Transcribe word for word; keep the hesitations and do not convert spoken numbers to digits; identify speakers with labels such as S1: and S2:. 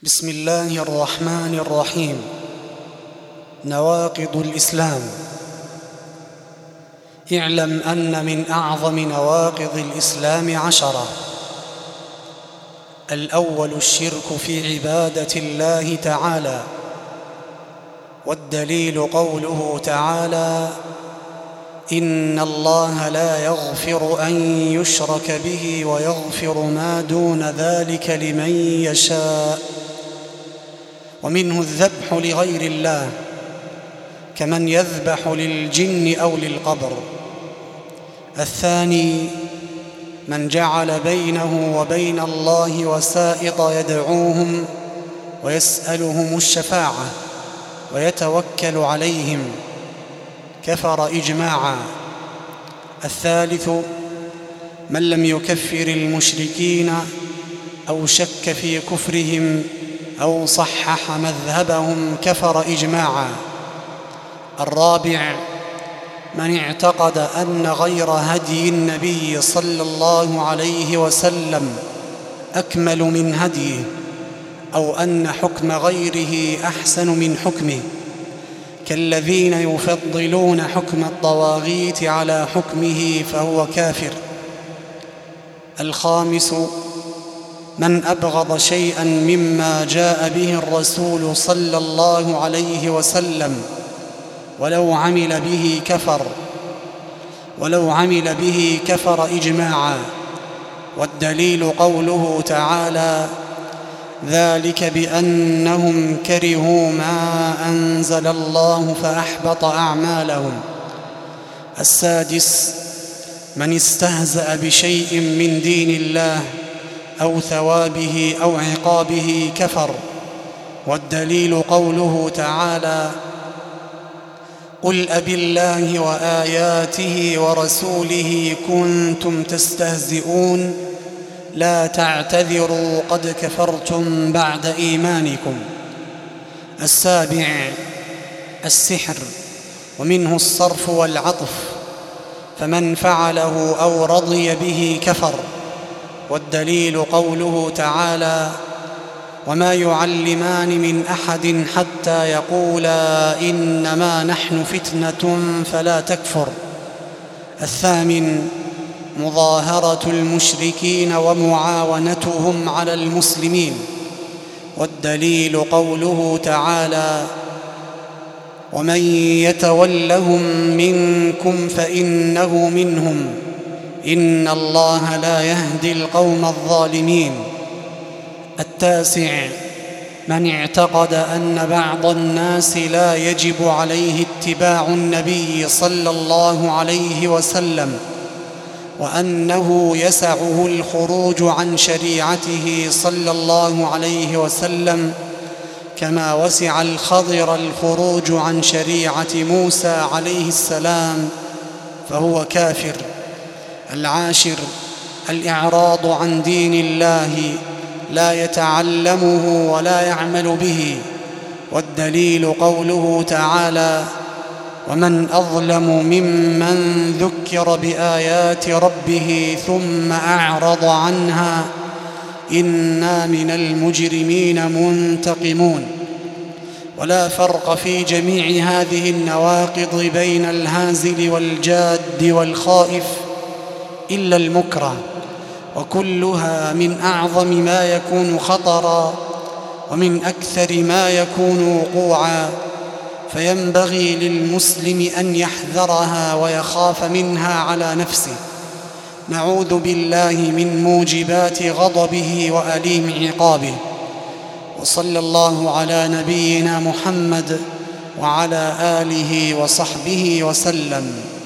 S1: بسم الله الرحمن الرحيم. نواقض الإسلام. اعلم أن من أعظم نواقض الإسلام عشرة. الأول الشرك في عبادة الله تعالى، والدليل قوله تعالى: إن الله لا يغفر أن يشرك به ويغفر ما دون ذلك لمن يشاء. ومنه الذبح لغير الله، كمن يذبح للجن أو للقبر. الثاني من جعل بينه وبين الله وسائط يدعوهم ويسألهم الشفاعة ويتوكل عليهم، كفر إجماعا. الثالث من لم يكفر المشركين أو شك في كفرهم أو صحح مذهبهم، كفر إجماعا. الرابع من اعتقد أن غير هدي النبي صلى الله عليه وسلم أكمل من هديه، أو أن حكم غيره أحسن من حكمه، كالذين يفضلون حكم الطواغيت على حكمه، فهو كافر. الخامس من أبغض شيئا مما جاء به الرسول صلى الله عليه وسلم ولو عمل به كفر ولو عمل به كفر إجماعا. والدليل قوله تعالى: ذلك بأنهم كرهوا ما أنزل الله فأحبط أعمالهم. السادس من استهزأ بشيء من دين الله أو ثوابه أو عقابه، كفر. والدليل قوله تعالى: قل أبالله وآياته ورسوله كنتم تستهزئون لا تعتذروا قد كفرتم بعد إيمانكم. السابع السحر، ومنه الصرف والعطف، فمن فعله أو رضي به كفر. والدليل قوله تعالى: وما يعلمان من أحد حتى يقولا إنما نحن فتنة فلا تكفر. الثامن مظاهرة المشركين ومعاونتهم على المسلمين. والدليل قوله تعالى: ومن يتولهم منكم فإنه منهم إن الله لا يهدي القوم الظالمين. التاسع من اعتقد أن بعض الناس لا يجب عليه اتباع النبي صلى الله عليه وسلم، وأنه يسعه الخروج عن شريعته صلى الله عليه وسلم، كما وسع الخضر الخروج عن شريعة موسى عليه السلام، فهو كافر. العاشر الإعراض عن دين الله، لا يتعلمه ولا يعمل به. والدليل قوله تعالى: ومن أظلم ممن ذكر بآيات ربه ثم أعرض عنها إنا من المجرمين منتقمون. ولا فرق في جميع هذه النواقض بين الهازل والجاد والخائف إلا المكره، وكلها من أعظم ما يكون خطرا ومن أكثر ما يكون وقوعا، فينبغي للمسلم أن يحذرها ويخاف منها على نفسه. نعوذ بالله من موجبات غضبه وأليم عقابه. وصلى الله على نبينا محمد وعلى آله وصحبه وسلم.